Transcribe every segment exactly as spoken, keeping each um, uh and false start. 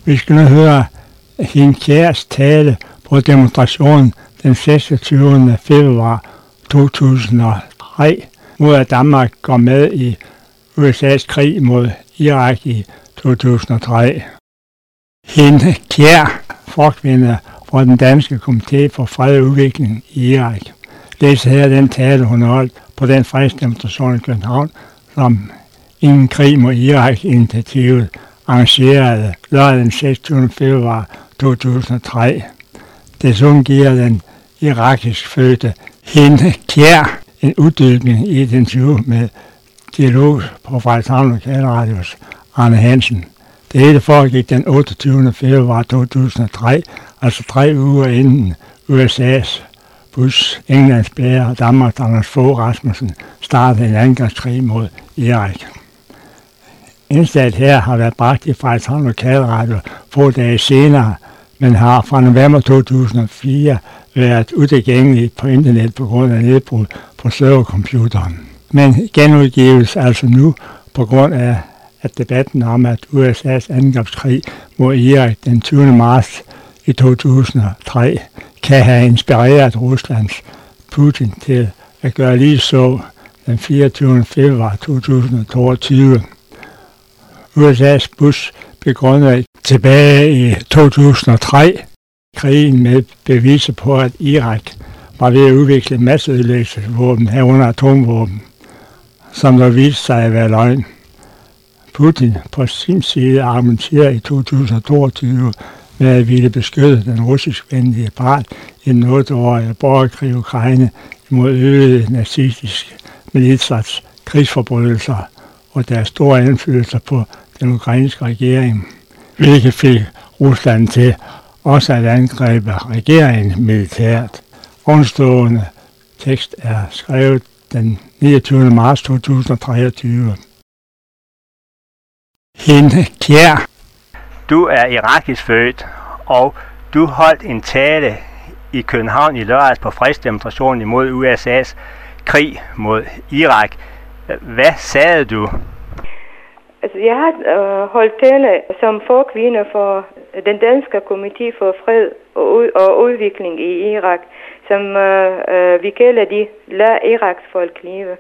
Vi skal nu høre Hin Kjærs tale på demonstrationen den seksogtyvende februar to tusind og tre, mod at Danmark går med i U S A's krig mod Irak i to tusind og tre. Hin Kjær, forkvinde for den danske komité for fred og udvikling i Irak, læser her den tale, hun holdt på den fredsdemonstration i København, som Ingen krig mod Irak-initiativet arrangerede lørdag den seksogtyvende februar to tusind og tre. Desuden giver den irakisk fødte Hin Kjær en uddybning i et interview med Dialog på Frederikshavn Lokalradios Arne Hansen. Det hele foregik den otteogtyvende februar to tusind og tre, altså tre uger inden U S A's Bush, Englands Blair og Danmarks Anders Fogh Rasmussen startede en angrebskrig mod Irak. Indslaget her har været bragt i Frederikshavn Lokalradio få dage senere, men har fra november to tusind og fire været utilgængeligt på internet på grund af nedbrud på servercomputeren. Men genudgives altså nu på grund af at debatten om, at U S A's angrebskrig mod Irak den tyvende marts i to tusind og tre kan have inspireret Ruslands Putin til at gøre lige så den fireogtyvende februar to tusind og toogtyve. U S A's Bush begrundede tilbage i to tusind og tre krigen med beviser på, at Irak var ved at udvikle masseødelæggelsesvåben herunder atomvåben, som der viste sig at være løgn. Putin på sin side argumenterer i to tusind og toogtyve med at ville beskytte den russisk-venlige part i den otteårige borgerkrig i Ukraine imod øgede nazistiske militsers krigsforbrydelser og deres store indflydelse på den ukrainske regering, hvilket fik Rusland til også at angribe regeringen militært. Ovenstående tekst er skrevet den niogtyvende marts to tusind og treogtyve. Hin Kjær. Du er irakisk født, og du holdt en tale i København i lørdags på fredsdemonstrationen imod U S A's krig mod Irak. Hvad sagde du? Altså, jeg har øh, holdt tale som forkvinde for den danske komité for fred og, ud- og udvikling i Irak, som øh, øh, vi kalder de La Iraks folk leve.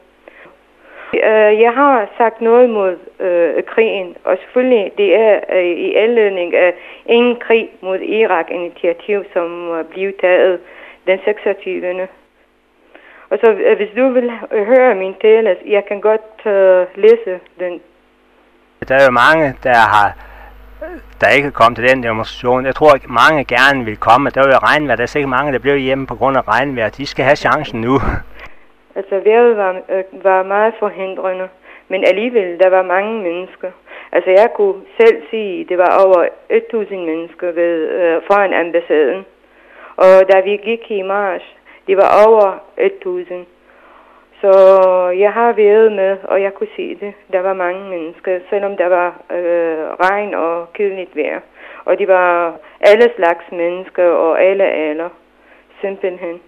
Øh, jeg har sagt noget mod øh, krigen, og selvfølgelig det er øh, i anledning af ingen krig mod Irak-initiativ, som øh, blev taget den seksogtyvende Og så øh, hvis du vil høre min tale, jeg kan godt øh, læse den. Der er jo mange, der har der ikke er kommet til den demonstration. Jeg tror, at mange gerne vil komme. Der er jo regnvejr. Der er sikkert mange, der bliver hjemme på grund af regnvejr. De skal have chancen nu. Altså, vejret var, øh, var meget forhindrende, men alligevel, der var mange mennesker. Altså, jeg kunne selv sige, det var over tusind mennesker ved, øh, foran ambassaden. Og da vi gik i march, det var over tusind. Så jeg har været med, og jeg kunne se det. Der var mange mennesker, selvom der var øh, regn og kedeligt vejr. Og de var alle slags mennesker og alle alder, simpelthen.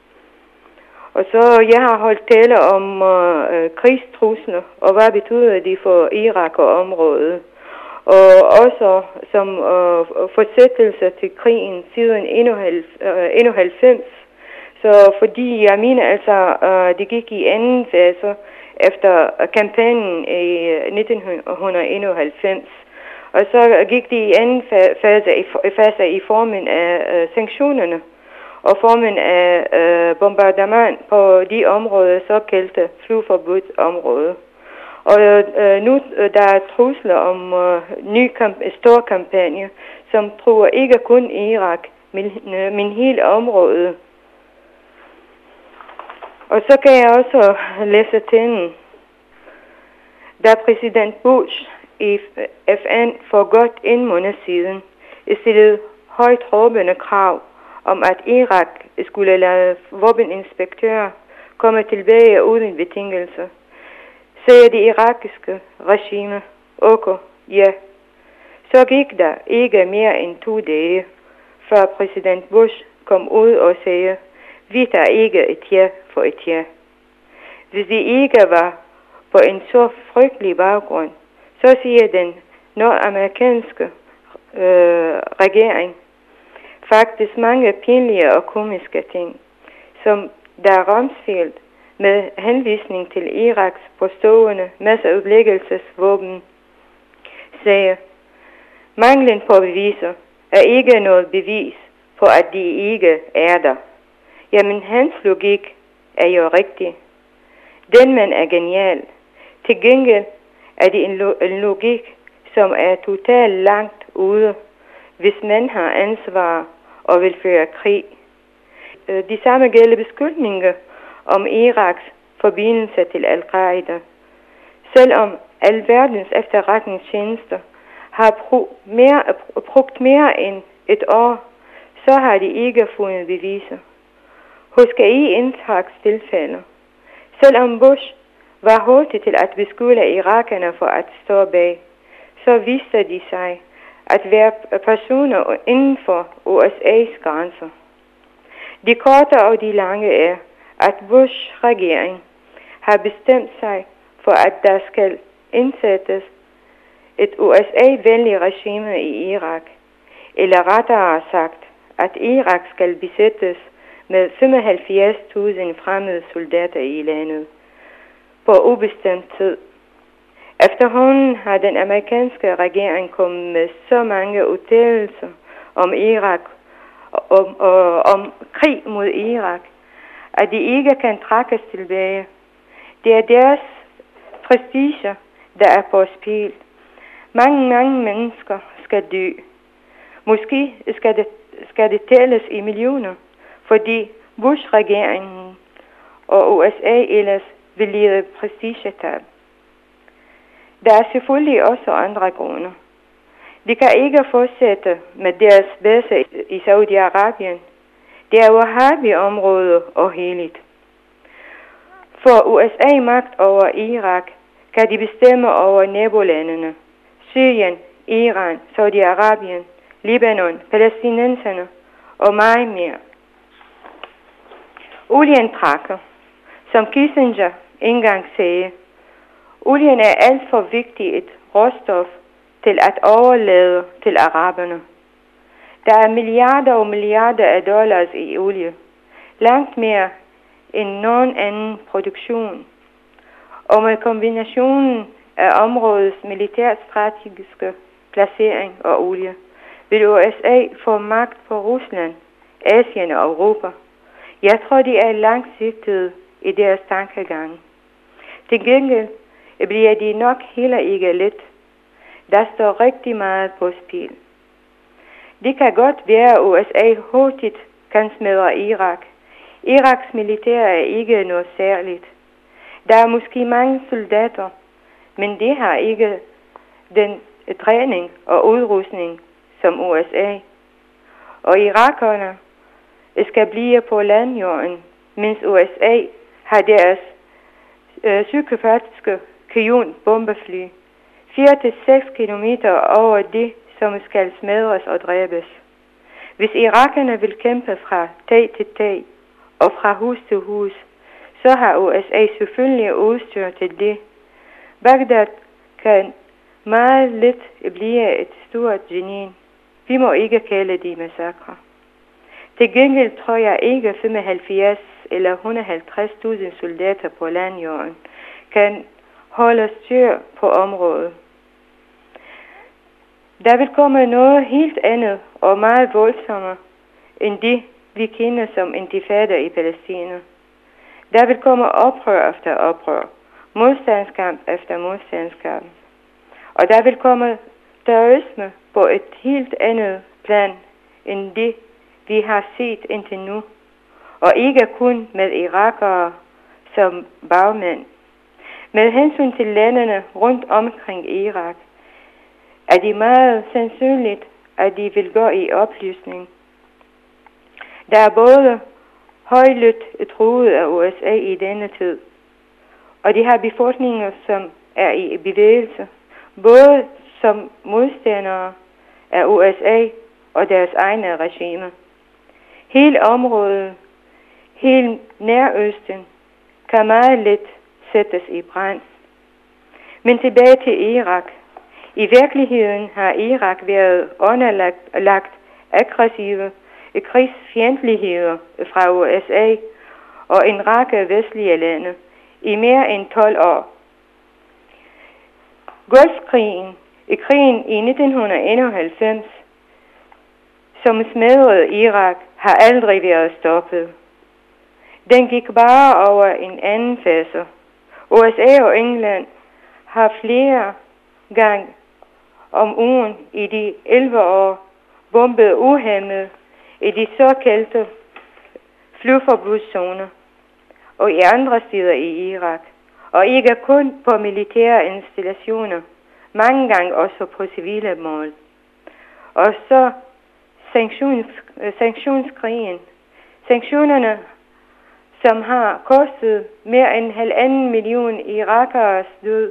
Og så jeg har holdt tale om øh, krigstrusler, og hvad betyder det for Irak og området. Og også som øh, fortsættelse til krigen siden enoghalvfems. Så fordi jeg mener altså, øh, det gik i anden fase efter kampagnen i nitten enoghalvfems. Og så gik det i anden fase i, fase i formen af øh, sanktionerne og formen af øh, bombardement på de områder, såkaldte flyforbudt område. Og øh, nu der er trusler om øh, ny kamp- stor kampagne, som truer ikke kun Irak, men, øh, men hele området. Og så kan jeg også læse til, da præsident Bush i F N for godt en måned siden stillede højt råbende krav om, at Irak skulle lade våbeninspektører komme tilbage uden betingelser, sagde det irakiske regime, okay, ja. Så gik der ikke mere end to dage, før præsident Bush kom ud og sagde, vi tager ikke et ja for et ja. Hvis det ikke var på en så frygtelig baggrund, så siger den nordamerikanske øh, regering faktisk mange pinlige og komiske ting, som da Rumsfeld med henvisning til Iraks påstående masseudlæggelsesvåben sagde, manglen på beviser er ikke noget bevis på, at de ikke er der. Jamen, hans logik er jo rigtig. Den man er genial. Til gengæld er det en, lo- en logik, som er totalt langt ude, hvis man har ansvar og vil føre krig. De samme gælder beskyldninger om Iraks forbindelse til Al-Qaida. Selvom alverdens efterretningstjenester har brugt mere, brugt mere end et år, så har de ikke fundet beviser. Hos I indtræks tilfælde. Selvom Bush var hurtig til at beskylde irakerne for at stå bag, så viste de sig at være personer inden for U S A's grænser. De korte og de lange er, at Bush regering har bestemt sig for, at der skal indsættes et U S A-venligt regime i Irak, eller rettere sagt, at Irak skal besættes med femoghalvfjerds tusind fremmede soldater i landet på ubestemt tid. Efterhånden har den amerikanske regering kommet med så mange udtalelser om Irak og om, og, om krig mod Irak, at de ikke kan trækkes tilbage. Det er deres prestige, der er på spil. Mange, mange mennesker skal dø. Måske skal det, skal det tælles i millioner, fordi Bush-regeringen og U S A ellers vil lide prestigetab. Der er selvfølgelig også andre grunde. De kan ikke fortsætte med deres base i Saudi-Arabien. Det er Wahhabi-område og helligt. For U S A magt over Irak kan de bestemme over nabolandene, Syrien, Iran, Saudi-Arabien, Libanon, palæstinenserne og meget mere. Olien trækker, som Kissinger engang sagde. Olien er alt for vigtig et råstof til at overlade til araberne. Der er milliarder og milliarder af dollars i olie, langt mere end nogen anden produktion. Og med kombinationen af områdets militærstrategiske placering og olie, vil U S A få magt på Rusland, Asien og Europa. Jeg tror, de er langsigtede i deres tankegang. Til gengæld bliver de nok heller ikke let. Der står rigtig meget på spil. Det kan godt være, at U S A hurtigt kan smadre Irak. Iraks militær er ikke noget særligt. Der er måske mange soldater, men de har ikke den træning og udrustning som U S A. Og irakerne skal blive på landjorden, mens U S A har deres øh, psykopatiske Kyun-bombefly fire til seks kilometer over det, som skal smadres og dræbes. Hvis irakerne vil kæmpe fra tag til tag og fra hus til hus, så har U S A selvfølgelig udstyr til det. Bagdad kan meget let blive et stort geni. Vi må ikke kalde de massakre. Til gengæld tror jeg ikke femoghalvfjerds eller et hundrede og halvtreds tusind soldater på landjorden kan holde styr på området. Der vil komme noget helt andet og meget voldsommere end det, vi kender som intifada i Palæstina. Der vil komme oprør efter oprør, modstandskamp efter modstandskamp. Og der vil komme terrorisme på et helt andet plan end det, vi har set indtil nu. Og ikke kun med irakere som bagmænd. Med hensyn til landene rundt omkring Irak, er det meget sandsynligt, at de vil gå i opløsning. Der er både højlydt truet af U S A i denne tid, og de har befolkninger, som er i bevægelse, både som modstandere af U S A og deres egne regimer. Hele området, hele Nærøsten, kan meget let sættes i brand. Men tilbage til Irak. I virkeligheden har Irak været underlagt aggressive krigsfjendtligheder fra U S A og en række vestlige lande i mere end tolv år. Golfkrigen, i krigen i nitten enoghalvfems, som smadrede Irak, har aldrig været stoppet. Den gik bare over en anden fase. U S A og England har flere gange om ugen i de elleve år bombet uhæmmet i de såkaldte flyforbudszoner og i andre steder i Irak. Og ikke kun på militære installationer, mange gange også på civile mål. Og så sanktions, sanktionskrigen. Sanktionerne, som har kostet mere end halvanden million irakeres død.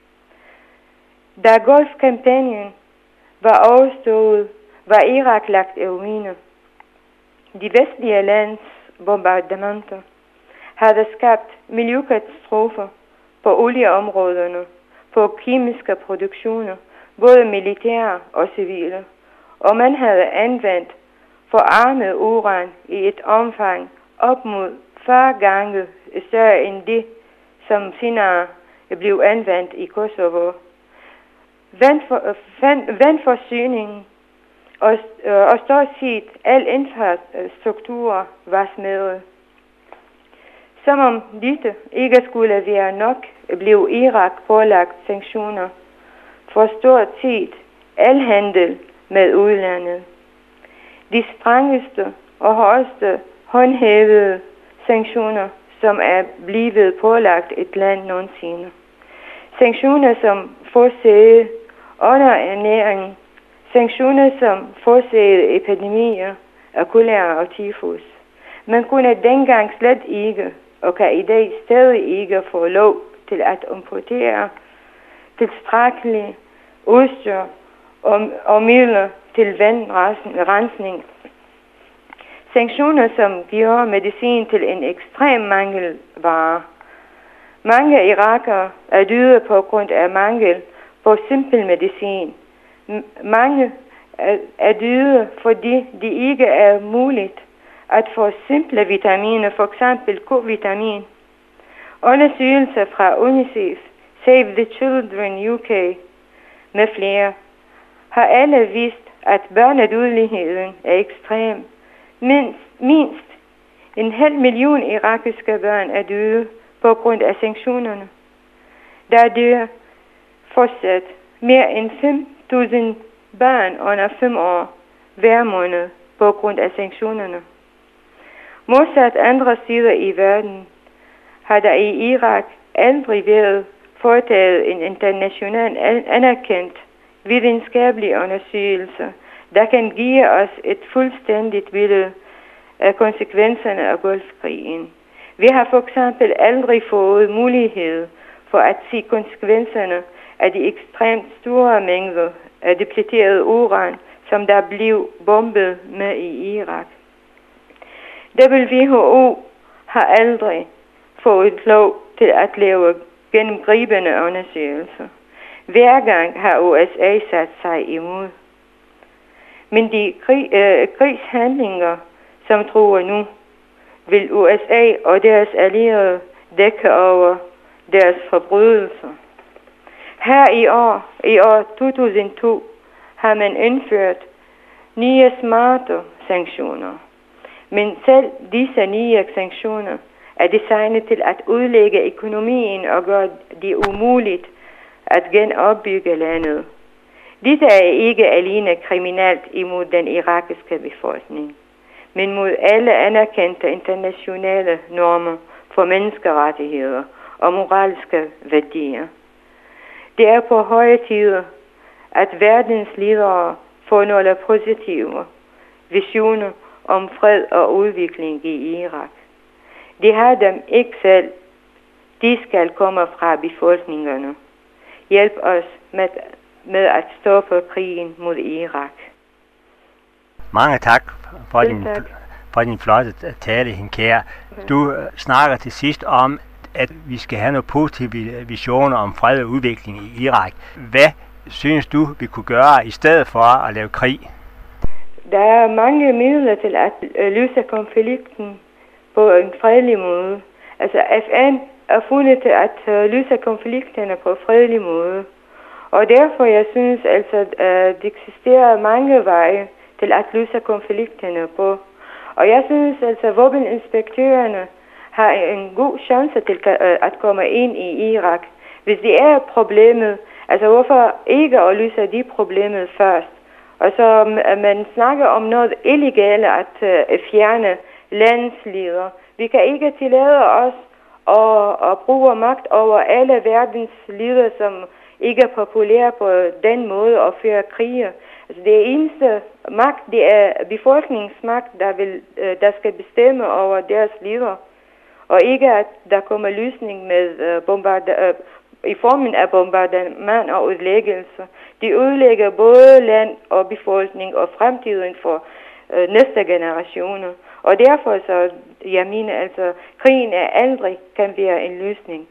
Da Golfkampagnen var overstået, var Irak lagt i ruiner. De vestlige lands bombardementer havde skabt miljøkatastrofer på olieområderne, på kemiske produktioner, både militære og civile. Og man havde anvendt forarmet uran i et omfang op mod fyrre gange større end det, som senere blev anvendt i Kosovo. Vandfor, vand, vandforsyningen og, og stort set al infrastruktur var smadret. Som om dette ikke skulle være nok, blev Irak pålagt sanktioner for stort set al handel med udlandet. De strengeste og hårdeste håndhævede sanktioner, som er blevet pålagt et land nogensinde. Sanktioner, som forårsagede underernæring, sanktioner, som forårsagede epidemier af kolera og tyfus. Man kunne dengang slet ikke, og kan i dag stadig ikke få lov til at importere tilstrækkeligt udstyr og, og midler til vandrensning. Sanktioner, som gjorde medicin til en ekstrem mangelvare. Mange irakere er døde på grund af mangel på simpel medicin. Mange er døde, fordi det ikke er muligt at få simple vitaminer, for eksempel K-vitamin. Undersøgelser fra UNICEF, Save the Children U K med flere har alle vist, at børnedødeligheden er ekstrem. Mindst, mindst en halv million irakiske børn er døde på grund af sanktionerne. Der dør fortsat mere end fem tusind børn under fem år hver måned på grund af sanktionerne. Modsat andre steder i verden har der i Irak aldrig været foretaget en international anerkendt videnskabelig undersøgelse, der kan give os et fuldstændigt billede af konsekvenserne af Golfkrigen. Vi har for eksempel aldrig fået mulighed for at se konsekvenserne af de ekstremt store mængder af depleteret uran, som der blev bombet med i Irak. W H O har aldrig fået lov til at lave gennemgribende undersøgelser. Hver gang har U S A sat sig imod. Men de krig, øh, krigshandlinger, som truer nu, vil U S A og deres allierede dække over deres forbrydelser. Her i år, i år to tusind og to, har man indført nye smarte sanktioner. Men selv disse nye sanktioner er designet til at udlægge økonomien og gøre det umuligt at genopbygge landet. Dette er ikke alene kriminelt imod den irakiske befolkning, men mod alle anerkendte internationale normer for menneskerettigheder og moralske værdier. Det er på høje tid, at verdens ledere får nogle positive visioner om fred og udvikling i Irak. De har dem ikke selv. De skal komme fra befolkningerne. Hjælp os med, med at stoppe krigen mod Irak. Mange tak for, din, for din flotte tale, Hinkær. Du uh, snakker til sidst om, at vi skal have nogle positive visioner om fred og udvikling i Irak. Hvad synes du, vi kunne gøre i stedet for at lave krig? Der er mange midler til at øh, løse konflikten på en fredelig måde. Altså F N er fundet til at øh, løse konflikterne på en fredelig måde. Og derfor jeg synes altså, at der eksisterer mange veje til at løse konflikterne på. Og jeg synes altså, at våbeninspektørerne har en god chance til at komme ind i Irak. Hvis det er problemet, altså hvorfor ikke at løse de problemer først? Og så man snakker om noget illegale at uh, fjerne landsledere. Vi kan ikke tillade os at, at bruge magt over alle verdens ledere, som ikke er populære på den måde at føre krige. Altså det eneste magt, det er befolkningsmagt, der, vil, uh, der skal bestemme over deres ledere. Og ikke at der kommer løsning med uh, bombarder, uh, i formen af bombardement og udlæggelse. De ødelægger både land og befolkning og fremtiden for uh, næste generationer. Og derfor så, jeg mener altså, krigen er aldrig kan være en løsning.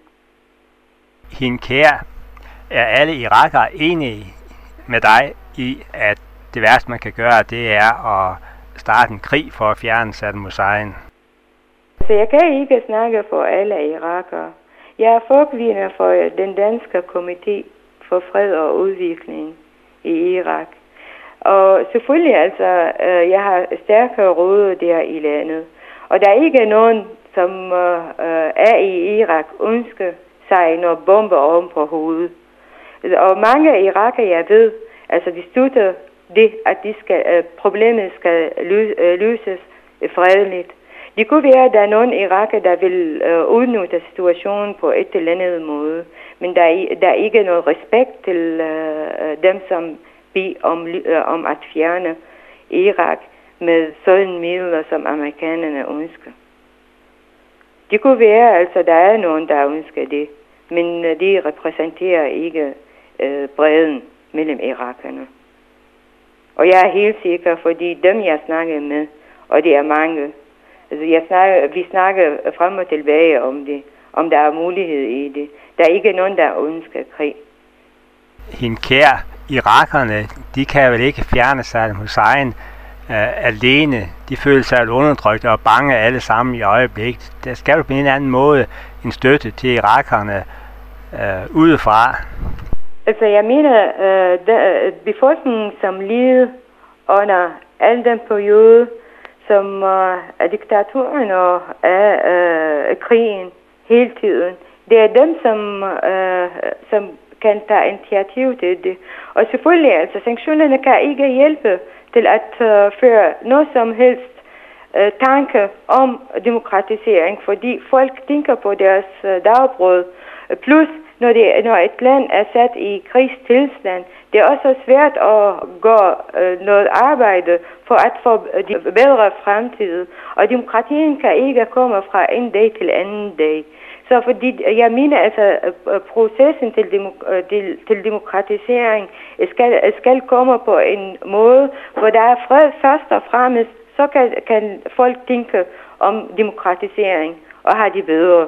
Hinkær, er alle irakere enige med dig i, at det værste man kan gøre, det er at starte en krig for at fjerne Saddam Hussein? Så jeg kan ikke snakke for alle irakere. Jeg er forkvinder for den danske komité for fred og udvikling i Irak. Og selvfølgelig altså, jeg har stærkere råd der i landet. Og der er ikke nogen, som er i Irak, ønsker sig når bomber oven på hovedet. Og mange irakere, jeg ved, altså de støtter det, at de skal, problemet skal løses fredeligt. Det kunne være, at der er nogle irakere, der vil øh, udnytte situationen på et eller andet måde. Men der er, der er ikke noget respekt til øh, dem, som beder om, øh, om at fjerne Irak med sådan midler, som amerikanerne ønsker. Det kunne være, altså der er nogen, der ønsker det. Men øh, de repræsenterer ikke øh, bredden mellem irakerne. Og jeg er helt sikker, fordi dem, jeg snakker med, og det er mange. Altså jeg snakker, vi snakker frem og tilbage om det, om der er mulighed i det. Der er ikke nogen, der ønsker krig. Hinkær, irakerne, de kan vel ikke fjerne Saddam Hussein uh, alene. De føler sig undertrykt og bange alle sammen i øjeblikket. Der skal jo på en eller anden måde en støtte til irakerne uh, udefra. Altså jeg mener, uh, befolkningen som lider under al den periode, som uh, er diktaturen og er uh, krigen hele tiden. Det er dem, som, uh, som kan tage initiativ til det. Og selvfølgelig, altså sanktionerne kan ikke hjælpe til at uh, føre noget som helst uh, tanke om demokratisering, fordi folk tænker på deres uh, dagbrød. Plus, når, det, når et land er sat i krigstilstand, det er også svært at gøre øh, noget arbejde for at få de bedre fremtid. Og demokratien kan ikke komme fra en dag til anden dag. Så fordi, jeg mener altså, processen til, demok- til, til demokratisering skal, skal komme på en måde, hvor der er fred først og fremmest, så kan, kan folk tænke om demokratisering og have det bedre.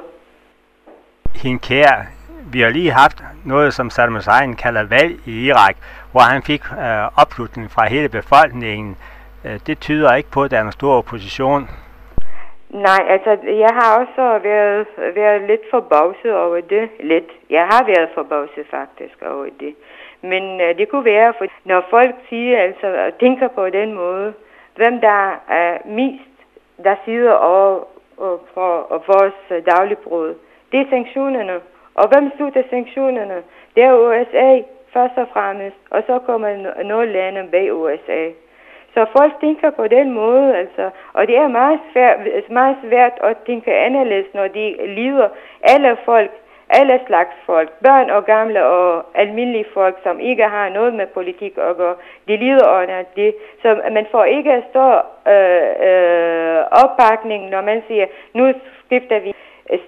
Hinkær, vi har lige haft noget, som Saddam Hussein kalder valg i Irak, hvor han fik øh, opslutning fra hele befolkningen. Øh, det tyder ikke på, at der er en stor opposition. Nej, altså jeg har også været, været lidt forbavset over det. Lidt. Jeg har været forbavset faktisk over det. Men øh, det kunne være, for når folk siger, altså tænker på den måde, hvem der er mest, der sidder over for vores dagligbrød, det er sanktionerne. Og hvem slutter sanktionerne? Det er U S A først og fremmest, og så kommer nogle lande bag U S A. Så folk tænker på den måde, altså, og det er meget svært, meget svært at tænke anderledes, når de lider alle folk, alle slags folk, børn og gamle og almindelige folk, som ikke har noget med politik at gøre, de lider under det. Så man får ikke stor øh, øh, opbakning, når man siger, nu skifter vi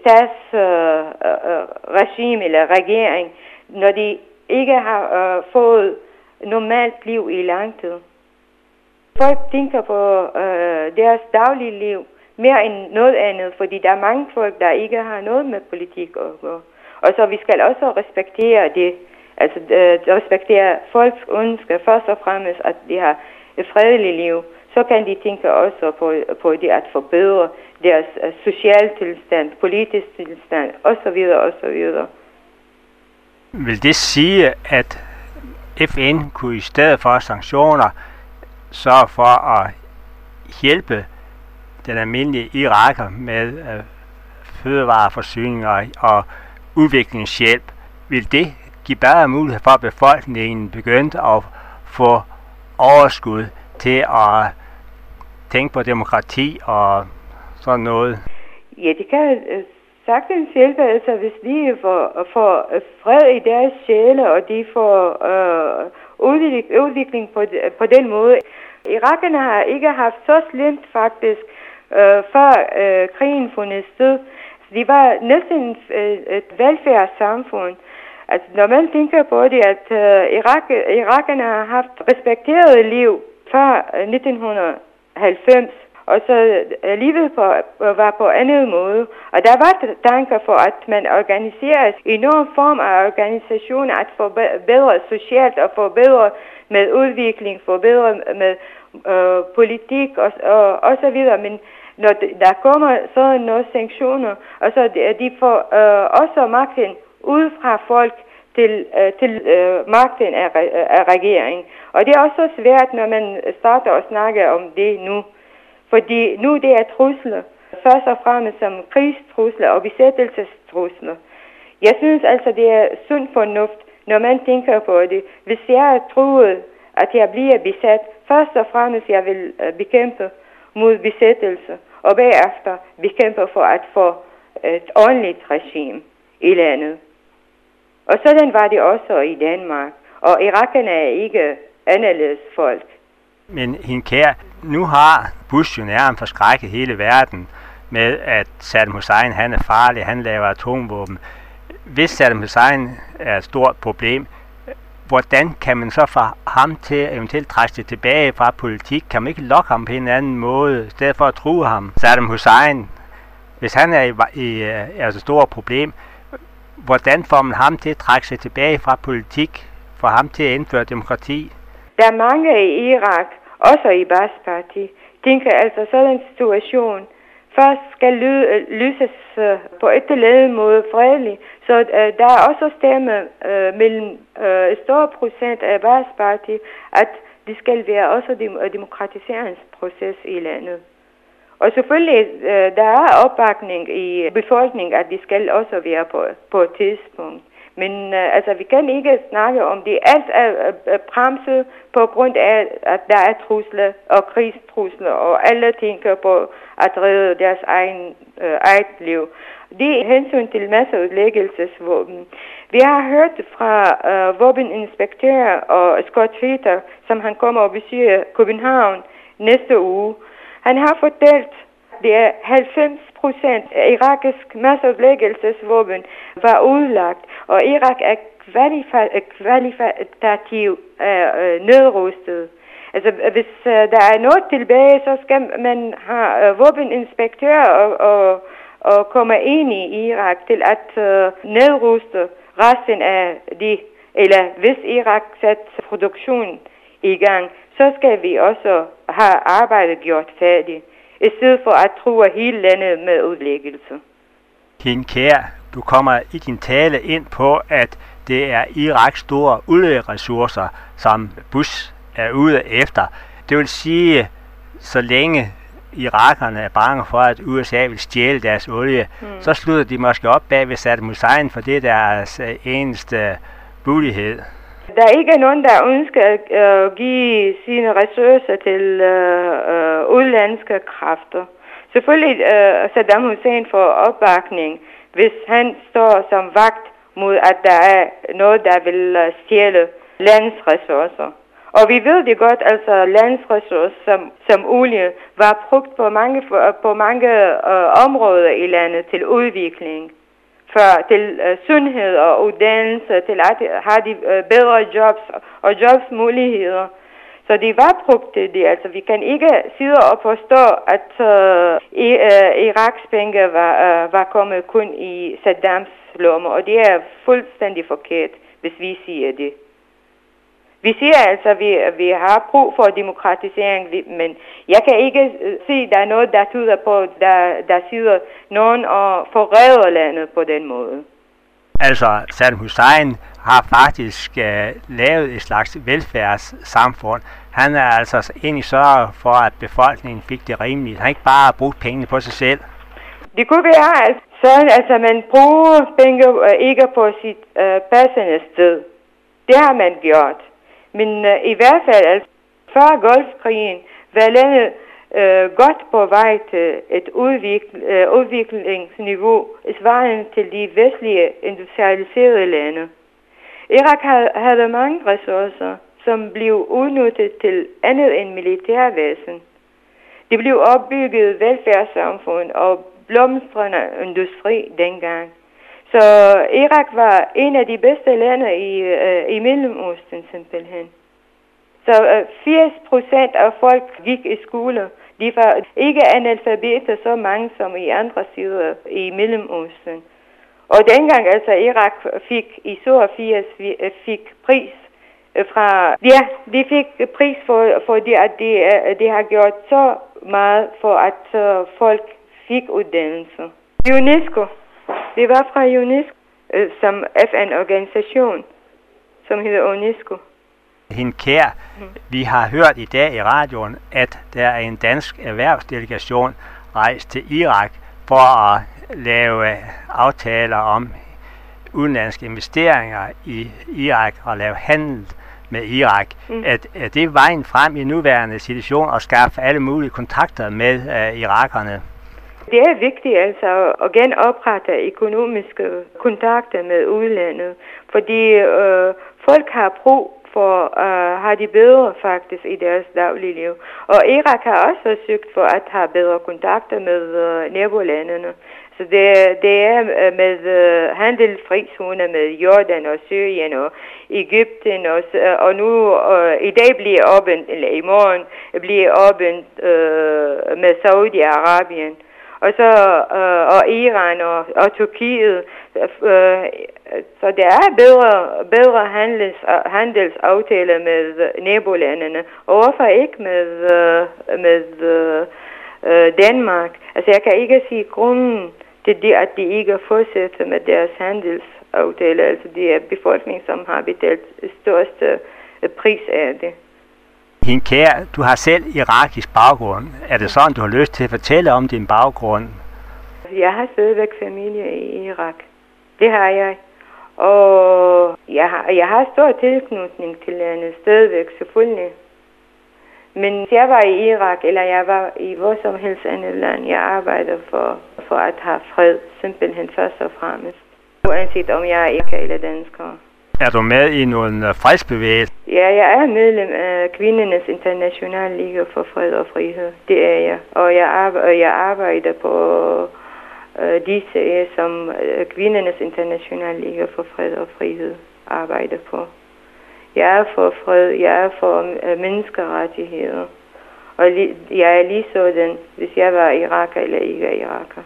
statsregime øh, øh, eller regering, når de ikke har øh, fået normalt liv i lang tid. Folk tænker på øh, deres daglige liv mere end noget andet, fordi der er mange folk, der ikke har noget med politik at gøre. Og så vi skal også respektere det, Altså øh, respektere folks ønsker, først og fremmest, at de har et fredeligt liv. Så kan de tænke også på, på det at forbedre deres uh, social tilstand, politisk tilstand, osv. osv. Vil det sige, at F N kunne i stedet for sanktioner sørge for at hjælpe den almindelige iraker med uh, fødevareforsyning og, og udviklingshjælp? Vil det give bedre mulighed for, at befolkningen begyndte at få overskud til at tænke på demokrati og sådan noget? Ja, det kan uh, sagtens hjælpe, altså hvis de får, får fred i deres sjæle, og de får uh, udvikling, udvikling på, på den måde. Irakerne har ikke haft så slemt faktisk, uh, før uh, krigen fundet sted. De var næsten et, et velfærdssamfund. Altså, når man tænker på det, at uh, Irak, irakerne har haft respekteret liv før uh, nitten halvfems, og så uh, livet på, uh, var på anden måde. Og der var tanker for, at man organiserer en enorm form af organisation, at forbedre socialt og forbedre med udvikling, forbedre med uh, politik og, og, og så videre. Men når der kommer sådan nogle sanktioner, og så de, de får uh, også magten ud fra folk til, uh, til uh, magten af, af regeringen. Og det er også svært, når man starter at snakke om det nu. Fordi nu det er trusler, først og fremmest som krigstrusler og besættelsestrusler. Jeg synes altså, det er sund fornuft, når man tænker på det. Hvis jeg er truet, at jeg bliver besat, først og fremmest jeg vil uh, bekæmpe mod besættelse, og bagefter bekæmpe for at få et ordentligt regime i landet. Og sådan var det også i Danmark. Og irakerne er ikke anderledes folk. Men Hinkær, nu har Bush jo nærmest forskrækket hele verden med, at Saddam Hussein han er farlig, han laver atomvåben. Hvis Saddam Hussein er et stort problem, hvordan kan man så få ham til eventuelt trække sig tilbage fra politik? Kan man ikke lokke ham på en anden måde, i stedet for at true ham? Saddam Hussein, hvis han er, i, i, er et stort problem, hvordan får man ham til at trække sig tilbage fra politik, for ham til at indføre demokrati? Der er mange i Irak, også i Baath-parti, tænker altså sådan en situation. Først skal lø- løses uh, på et eller andet måde fredeligt, så uh, der er også stemme uh, mellem uh, et stort procent af Baath-parti, at det skal være også dem- demokratiseringsproces i landet. Og selvfølgelig, uh, der er opbakning i befolkningen, at det skal også være på, på et tidspunkt. Men uh, altså, vi kan ikke snakke om det. Alt er uh, bremset på grund af, at der er trusler og krigstrusler, og alle tænker på at redde deres egen, uh, eget liv. Det er hensyn til masseudlæggelsesvåben. Vi har hørt fra uh, våbeninspektør og Scott Fetter, som han kommer og besøger København næste uge. Han har fortalt, at det er halvfems procent af irakisk masseudlæggelsesvåben var udlagt, og Irak er kvalitativt uh, nedrustet. Altså, hvis uh, der er noget tilbage, så skal man have uh, våbeninspektør og, og, og komme ind i Irak til at uh, nedruste resten af de, eller hvis Irak sætter produktion i gang, så skal vi også have arbejdet gjort færdigt, i stedet for at true hele landet med udlæggelse. Hinkær, du kommer i din tale ind på, at det er Iraks store olieressourcer, som Bush er ude efter. Det vil sige, så længe irakerne er bange for, at U S A vil stjæle deres olie, mm. så slutter de måske op bag ved Saddam Hussein, for det er deres eneste mulighed. Der er ikke nogen, der ønsker at uh, give sine ressourcer til uh, uh, udlandske kræfter. Selvfølgelig uh, Saddam Hussein får opbakning, hvis han står som vagt mod, at der er noget, der vil uh, stjæle landets ressourcer. Og vi ved det godt, altså landets ressourcer som, som olie var brugt på mange, på mange uh, områder i landet til udvikling. For til uh, sundhed og uddannelse, til at have de uh, bedre jobs og jobsmuligheder. Så de var brugt til det. Altså vi kan ikke sidde og forstå, at uh, i, uh, Iraks penge var, uh, var kommet kun i Saddams lommer, og det er fuldstændig forkert. hvis vi siger det. Vi siger altså, at vi, at vi har brug for demokratisering, men jeg kan ikke se, at der er noget, der tyder på, der, der sidder nogen og forræder landet på den måde. Altså, Saddam Hussein har faktisk uh, lavet et slags velfærdssamfund. Han er altså egentlig sørget for, at befolkningen fik det rimeligt. Han har ikke bare brugt pengene på sig selv. Det kunne være altså, sådan, altså man bruger penge uh, ikke på sit uh, passende sted. Det har man gjort. Men uh, i hvert fald, altså, før Golfkrigen, var landet uh, godt på vej til et udvikl, uh, udviklingsniveau svarende til de vestlige industrialiserede lande. Irak havde mange ressourcer, som blev udnyttet til andet end militærvæsen. Det blev opbygget velfærdssamfund og blomstrende industri dengang. Så Irak var en af de bedste lande i, uh, i Mellemøsten simpelthen. Så uh, firs procent af folk gik i skole. De var ikke analfabeter så mange som i andre sider i Mellemøsten. Og dengang altså Irak fik i syvogfirs fik pris fra, ja, de fik pris for, fordi at de, de har gjort så meget for at uh, folk fik uddannelse. UNESCO, det var fra UNESCO, uh, som F N-organisation, som hedder UNESCO. Hende Kjær, mm. vi har hørt i dag i radioen, at der er en dansk erhvervsdelegation rejst til Irak for at lave aftaler om udenlandske investeringer i Irak og lave handel med Irak. Mm. At, at det er vejen frem i nuværende situation at skaffe alle mulige kontakter med uh, irakerne. Det er vigtigt altså at genoprette økonomiske kontakter med udlandet, fordi øh, folk har brug for uh, har de bedre faktisk i deres daglige liv. Og Irak har også søgt for at have bedre kontakter med uh, nabolandene. Så det, det er uh, med uh, handelsfri zone med Jordan og Syrien og Egypten, og, uh, og nu uh, i dag bliver åbent, eller i morgen bliver åbent uh, med Saudi-Arabien. Og så uh, og Iran og, og Tyrkiet. Uh, så der er bedre, bedre handels, handelsaftaler med nabolandene. Og hvorfor ikke med, uh, med uh, Danmark? Altså jeg kan ikke sige grunden til det, at de ikke fortsætter med deres handelsaftaler. Altså det er befolkningen, som har betalt største pris af det. Hende Kjær, du har selv irakisk baggrund. Er det sådan, du har lyst til at fortælle om din baggrund? Jeg har stadigvæk familie i Irak. Det har jeg. Og jeg har, jeg har stor tilknytning til landet stadigvæk, selvfølgelig. Men hvis jeg var i Irak, eller jeg var i hvor som helst andet land, jeg arbejder for, for at have fred, simpelthen først og fremmest. Uanset om jeg er ikke eller dansker. Er du med i nogle fredsbevægelser? Ja, jeg er medlem af Kvindernes Internationale Liga for Fred og Frihed. Det er jeg. Og jeg arbejder, jeg arbejder på uh, disse, som uh, Kvindernes Internationale Liga for Fred og Frihed arbejder på. Jeg er for fred, jeg er for uh, menneskerettigheder. Og li- jeg er lige sådan, hvis jeg var iraker eller ikke er iraker.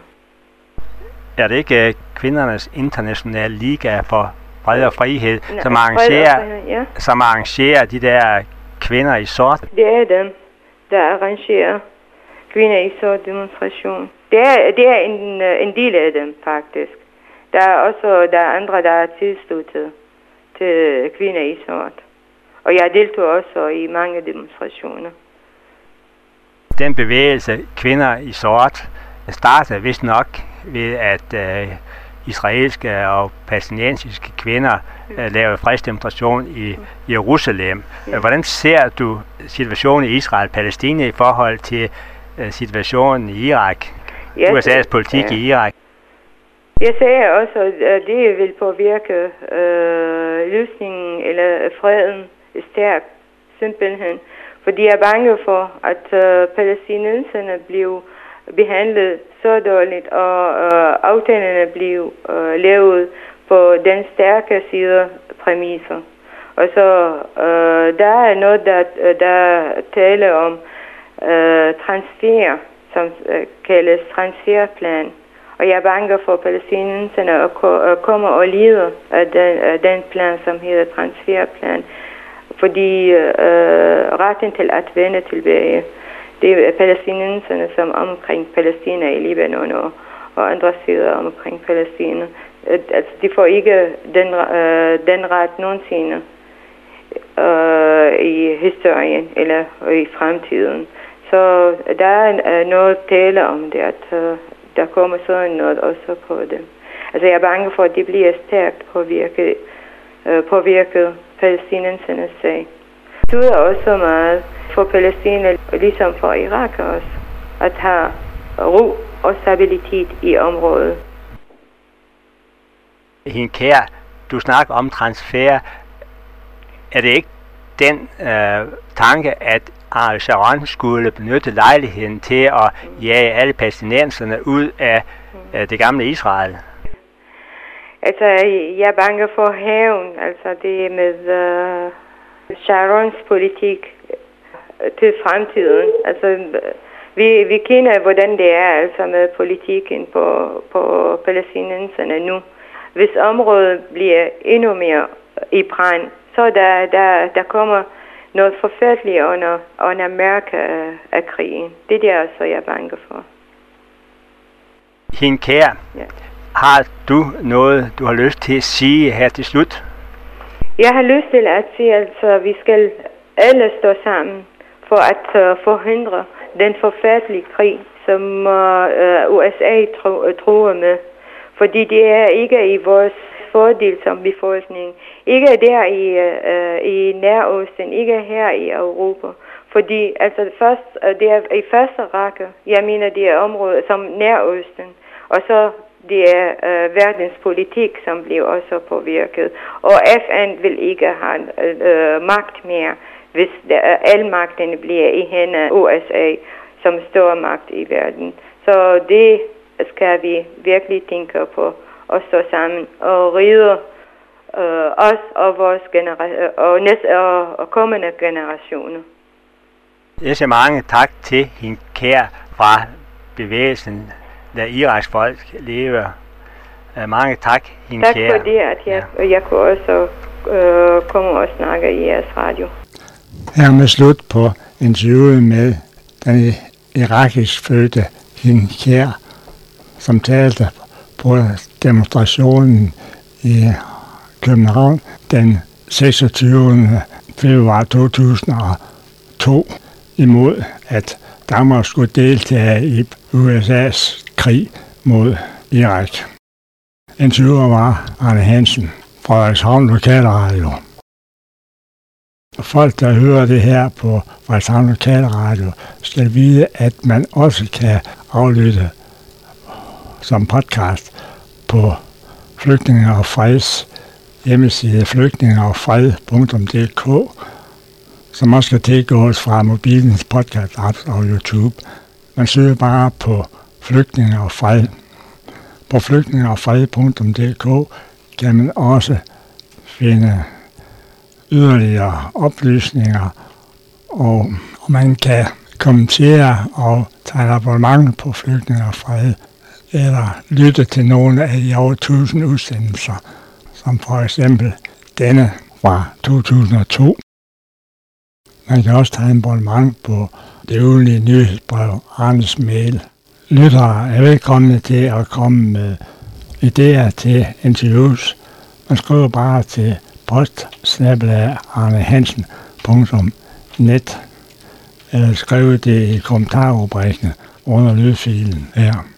Er det ikke uh, Kvindernes Internationale Liga for Fred og Frihed, Nej, som, arrangerer, frihed, ja. som arrangerer de der kvinder i sort? Det er dem, der arrangerer kvinder i sort demonstration. Det er, det er en, en del af dem, faktisk. Der er også der er andre, der er tilsluttet til kvinder i sort. Og jeg deltog også i mange demonstrationer. Den bevægelse, kvinder i sort, startede vist nok ved, at øh, israelske og palæstinensiske kvinder uh, lavede fredsdemonstration i Jerusalem. Ja. Hvordan ser du situationen i Israel-Palæstina i forhold til uh, situationen i Irak? Ja, U S A's politik ja. i Irak? Jeg ser også, at det vil påvirke øh, løsningen eller freden stærkt, simpelthen. Fordi jeg er bange for, at øh, palæstinenserne bliver behandlet så dårligt, og øh, aftalerne blev øh, lavet på den stærke side præmisser. Og så øh, der er noget, der, der taler om øh, transfer, som øh, kaldes transferplan. Og jeg er bange for palæstinenserne at komme og lide af den, af den plan, som hedder transferplan. Fordi øh, retten til at vende tilbage, det er palæstinenserne, som omkring Palæstina i Libanon og, og andre steder omkring Palæstina. Altså, de får ikke den, øh, den ret nogensinde øh, i historien eller i fremtiden. Så der er noget tale om det, at øh, der kommer sådan noget også på dem. Altså, jeg er bange for, at de bliver stærkt påvirket, øh, påvirket palæstinensernes sag. Det betyder også meget for Palæstina, ligesom for Irak også, at have ro og stabilitet i området. Hinkær, du snakker om transfer. Er det ikke den øh, tanke, at Ariel Sharon skulle benytte lejligheden til at jage alle palæstinenserne ud af øh, det gamle Israel? Altså, jeg er bange for hævn. Altså, det med uh, Sharons politik til fremtiden. Altså, vi, vi kender, hvordan det er altså med politikken på, på palæstinenserne nu. Hvis området bliver endnu mere i brand, så der, der, der kommer noget forfærdeligt under, under mærke af, af krigen. Det er det altså, jeg er bange for. Hinkær, ja. Har du noget, du har lyst til at sige her til slut? Jeg har lyst til at sige, at altså, vi skal alle stå sammen for at uh, forhindre den forfærdelige krig, som uh, U S A tro, truer med. Fordi det er ikke i vores fordel som befolkning. Ikke der i, uh, i Nærøsten, ikke her i Europa. Fordi altså først, uh, det er i første række, jeg mener det er områder som Nærøsten, og så det er uh, verdens politik, som bliver også påvirket. Og F N vil ikke have uh, magt mere, hvis der, uh, al magten bliver i hænderne U S A som stor magt i verden. Så det skal vi virkelig tænke på og stå sammen og ride uh, os og vores genera- og, næste, og, og kommende generationer. Jeg siger mange tak til Hinkær fra bevægelsen, der Iraks folk lever. Uh, mange tak, Hinkær. Tak for det, at jeg, ja. jeg kunne også uh, komme og snakke i jeres radio. Hermed slut på interviewet med den irakisk fødte Hinkær, som talte på demonstrationen i København den seksogtyvende februar to tusind og to imod, at Danmark skulle deltage i U S A's krig mod Irak. Interviewer var Arne Hansen, Frederikshavn Lokalradio. Folk, der hører det her på Frederikshavn Lokalradio, skal vide, at man også kan aflytte som podcast på Flygtninge og Freds hjemmeside flygtninge og fred punktum d k, som også kan tilgås fra mobilens podcast apps og YouTube. Man søger bare på Flygtninge og Fred. På flygtninge og fred punktum d k kan man også finde yderligere oplysninger, og, og man kan kommentere og tage abonnement på Flygtninge og Fred, eller lytte til nogle af de over tusind udsendelser, som for eksempel denne fra to tusind og to. Man kan også tage en abonnement på det ugenlige nyhedsbrev Arnes Mail. Lyttere er velkomne til at komme med idéer til interviews. Man skriver bare til post snabel-a arnehansen punktum net eller skrive det i kommentarrubrikken under lydfilen her.